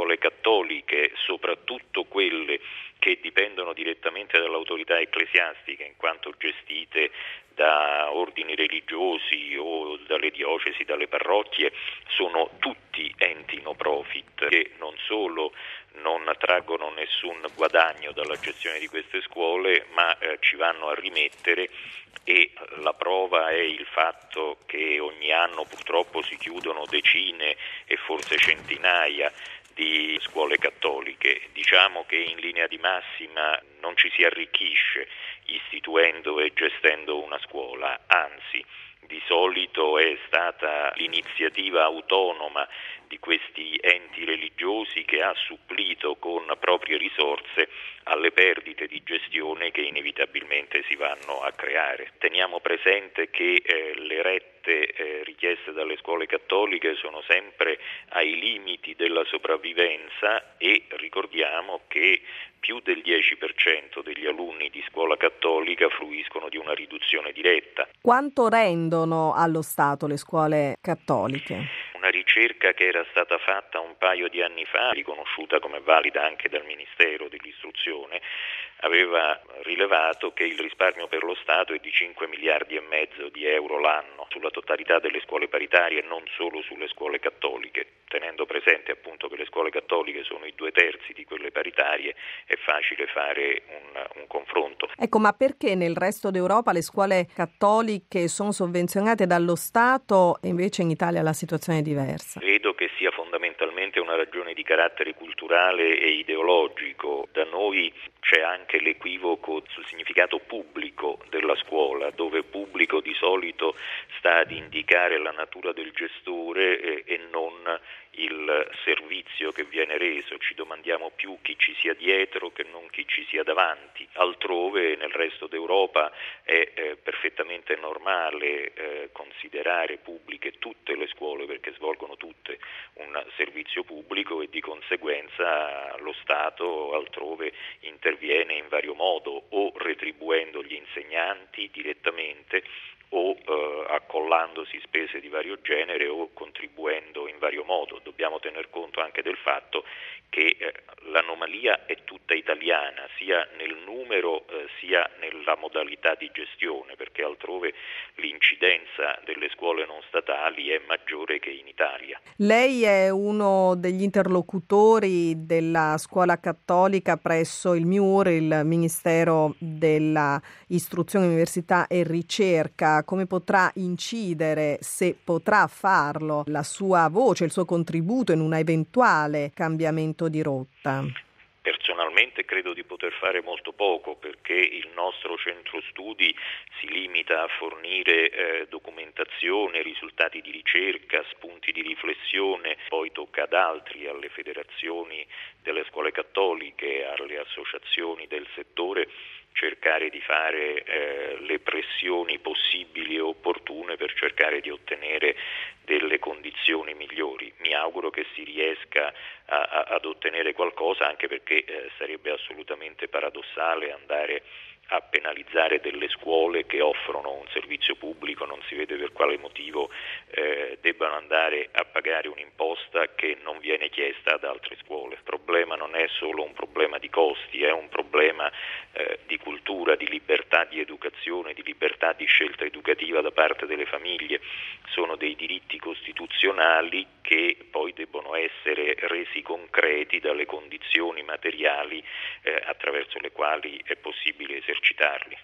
scuole cattoliche, soprattutto quelle che dipendono direttamente dall'autorità ecclesiastica, in quanto gestite da ordini religiosi o dalle diocesi, dalle parrocchie, sono tutti enti no profit che non solo non traggono nessun guadagno dalla gestione di queste scuole, ma ci vanno a rimettere, e la prova è il fatto che ogni anno purtroppo si chiudono decine e forse centinaia di scuole cattoliche. Diciamo che in linea di massima non ci si arricchisce istituendo e gestendo una scuola, anzi di solito è stata l'iniziativa autonoma di questi enti religiosi che ha supplito con proprie risorse alle perdite di gestione che inevitabilmente si vanno a creare. Teniamo presente che le rette richieste dalle scuole cattoliche sono sempre ai limiti della sopravvivenza, e ricordiamo che più del 10% degli alunni di scuola cattolica fruiscono di una riduzione diretta. Quanto rendono allo Stato le scuole cattoliche? Una ricerca che era stata fatta un paio di anni fa, riconosciuta come valida anche dal Ministero dell'Istruzione, aveva rilevato che il risparmio per lo Stato è di 5 miliardi e mezzo di euro l'anno sulla totalità delle scuole paritarie, non solo sulle scuole cattoliche. Tenendo presente appunto che le scuole cattoliche sono i 2/3 di quelle paritarie, è facile fare un confronto. Ecco, ma perché nel resto d'Europa le scuole cattoliche sono sovvenzionate dallo Stato e invece in Italia la situazione è diversa? Credo che sia fondamentalmente una ragione di carattere culturale e ideologico. Da noi c'è anche l'equivoco sul significato pubblico della scuola, dove pubblico di solito sta ad indicare la natura del gestore e non il servizio che viene reso. Ci domandiamo più chi ci sia dietro che non chi ci sia davanti. Altrove, nel resto d'Europa, è perfettamente normale considerare pubbliche tutte le scuole, perché svolgono tutte un servizio pubblico, e di conseguenza lo Stato altrove interviene in vario modo, o retribuendo gli insegnanti direttamente, o accollandosi spese di vario genere, o contribuendo in vario modo. Dobbiamo tener conto anche del fatto che l'anomalia è tutta italiana, sia nel numero sia nella modalità di gestione, perché altrove l'incidenza delle scuole non statali è maggiore che in Italia. Lei è uno degli interlocutori della scuola cattolica presso il MIUR, il Ministero della Istruzione, Università e Ricerca. Come potrà incidere, se potrà farlo, la sua voce, il suo contributo in un eventuale cambiamento di rotta? Personalmente credo di poter fare molto poco, perché il nostro centro studi si limita a fornire documentazione, risultati di ricerca, spunti di riflessione. Poi tocca ad altri, alle federazioni delle scuole cattoliche, alle associazioni del settore, cercare di fare le pressioni possibili e opportune per cercare di ottenere delle condizioni migliori. Mi auguro che si riesca ad ottenere qualcosa, anche perché sarebbe assolutamente paradossale andare a penalizzare delle scuole che offrono un servizio pubblico. Non si vede per quale motivo debbano andare a pagare un'imposta che non viene chiesta ad altre scuole. Il problema non è solo un problema di costi, è un problema di cultura, di libertà di educazione, di libertà di scelta educativa da parte delle famiglie. Sono dei diritti costituzionali che poi debbono essere resi concreti dalle condizioni materiali attraverso le quali è possibile esercitarli.